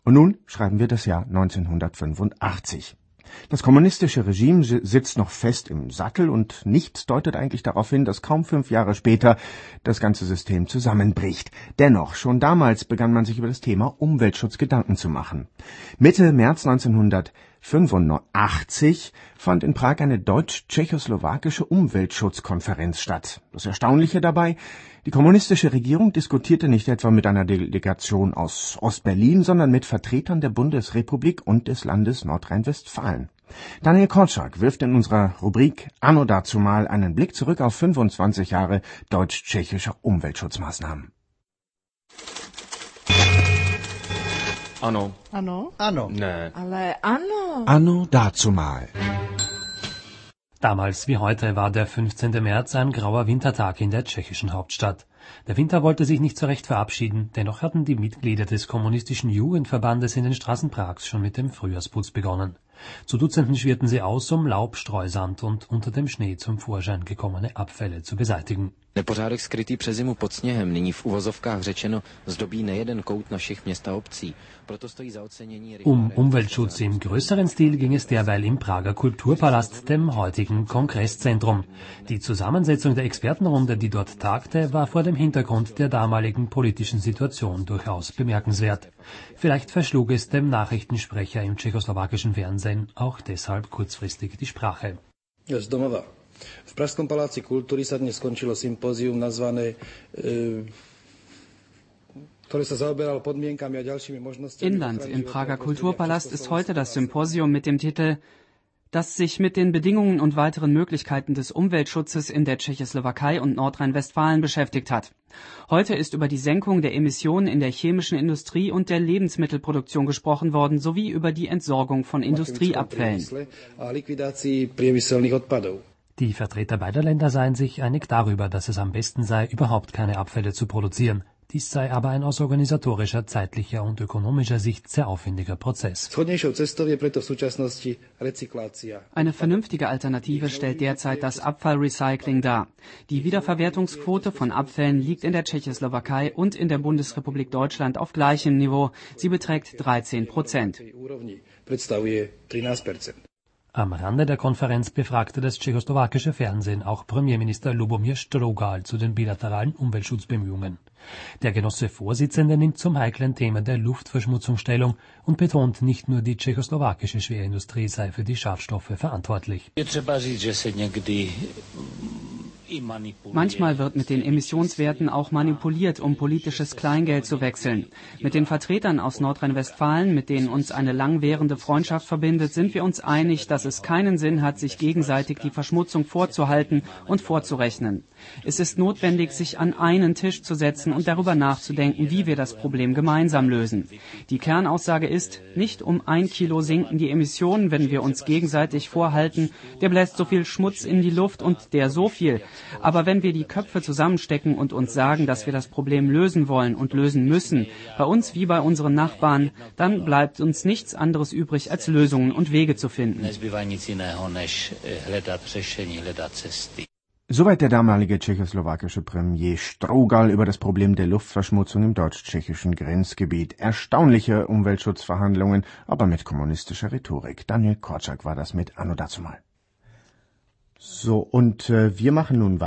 Und nun schreiben wir das Jahr 1985. Das kommunistische Regime sitzt noch fest im Sattel und nichts deutet eigentlich darauf hin, dass kaum 5 Jahre später das ganze System zusammenbricht. Dennoch, schon damals begann man sich über das Thema Umweltschutz Gedanken zu machen. Mitte März 1985 fand in Prag eine deutsch-tschechoslowakische Umweltschutzkonferenz statt. Das Erstaunliche dabei: Die kommunistische Regierung diskutierte nicht etwa mit einer Delegation aus Ostberlin, sondern mit Vertretern der Bundesrepublik und des Landes Nordrhein-Westfalen. Daniel Korczak wirft in unserer Rubrik Anno dazumal einen Blick zurück auf 25 Jahre deutsch-tschechischer Umweltschutzmaßnahmen. Ano. Ano? Ano. Ne. Ale ano. Anno dazumal. Damals wie heute war der 15. März ein grauer Wintertag in der tschechischen Hauptstadt. Der Winter wollte sich nicht so recht verabschieden, dennoch hatten die Mitglieder des kommunistischen Jugendverbandes in den Straßen Prags schon mit dem Frühjahrsputz begonnen. Zu Dutzenden schwirrten sie aus, um Laub, Streusand und unter dem Schnee zum Vorschein gekommene Abfälle zu beseitigen. Nepořádek skrytý přes zimu pod sněhem, nyní v uvozovkách řečeno, zdobí nejeden kout našich měst a obcí. Proto stojí za ocenění. Um Umweltschutz im größeren Stil ging es derweil im Prager Kulturpalast, dem heutigen Kongresszentrum. Die Zusammensetzung der Expertenrunde, die dort tagte, war vor dem Hintergrund der damaligen politischen Situation durchaus bemerkenswert. Vielleicht verschlug es dem Nachrichtensprecher im tschechoslowakischen Fernsehen auch deshalb kurzfristig die Sprache. Z domova. V Pražskom paláci kultúry sa dnes skončilo sympózium nazvané, ktoré sa zaoberalo podmienkami a ďalšími možnosťami. Inland im Prager Kulturpalast ist heute das Symposium mit dem Titel, das sich mit den Bedingungen und weiteren Möglichkeiten des Umweltschutzes in der Tschechoslowakei und Nordrhein-Westfalen beschäftigt hat. Heute ist über die Senkung der Emissionen in der chemischen Industrie und der Lebensmittelproduktion gesprochen worden, sowie über die Entsorgung von Industrieabfällen. Die Vertreter beider Länder seien sich einig darüber, dass es am besten sei, überhaupt keine Abfälle zu produzieren. Dies sei aber ein aus organisatorischer, zeitlicher und ökonomischer Sicht sehr aufwendiger Prozess. Eine vernünftige Alternative stellt derzeit das Abfallrecycling dar. Die Wiederverwertungsquote von Abfällen liegt in der Tschechoslowakei und in der Bundesrepublik Deutschland auf gleichem Niveau. Sie beträgt 13%. Am Rande der Konferenz befragte das tschechoslowakische Fernsehen auch Premierminister Lubomir Strogal zu den bilateralen Umweltschutzbemühungen. Der Genosse-Vorsitzende nimmt zum heiklen Thema der Luftverschmutzung Stellung und betont, nicht nur die tschechoslowakische Schwerindustrie sei für die Schadstoffe verantwortlich. Manchmal wird mit den Emissionswerten auch manipuliert, um politisches Kleingeld zu wechseln. Mit den Vertretern aus Nordrhein-Westfalen, mit denen uns eine langwährende Freundschaft verbindet, sind wir uns einig, dass es keinen Sinn hat, sich gegenseitig die Verschmutzung vorzuhalten und vorzurechnen. Es ist notwendig, sich an einen Tisch zu setzen und darüber nachzudenken, wie wir das Problem gemeinsam lösen. Die Kernaussage ist, nicht um 1 Kilo sinken die Emissionen, wenn wir uns gegenseitig vorhalten, der bläst so viel Schmutz in die Luft und der so viel. Aber wenn wir die Köpfe zusammenstecken und uns sagen, dass wir das Problem lösen wollen und lösen müssen, bei uns wie bei unseren Nachbarn, dann bleibt uns nichts anderes übrig, als Lösungen und Wege zu finden. Soweit der damalige tschechoslowakische Premier Strogal über das Problem der Luftverschmutzung im deutsch-tschechischen Grenzgebiet. Erstaunliche Umweltschutzverhandlungen, aber mit kommunistischer Rhetorik. Daniel Korczak war das mit Anno dazumal. So, und wir machen nun weiter.